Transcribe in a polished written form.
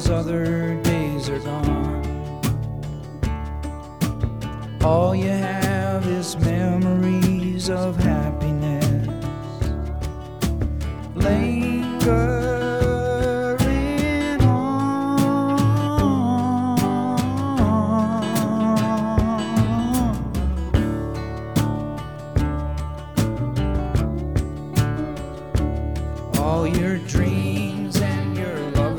those other days are gone. All you have is memories of happiness lingering on. All your dreams